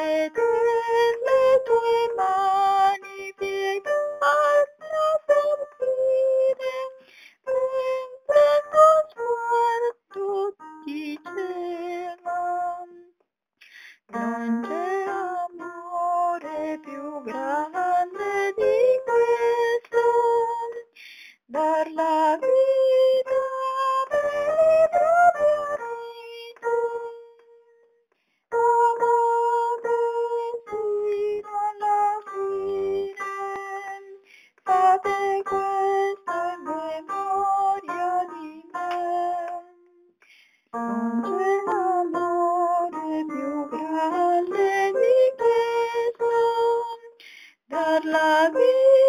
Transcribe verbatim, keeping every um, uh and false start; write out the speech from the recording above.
delle tue mani piegarla sentire, mentre il tuo sguardo ti cela. Non c'è amore più grande di questo, dar la vita per i propri amici. Amate fino alla fine, fate questo in memoria di me. Non c'è amore più grande di questo, dar la vita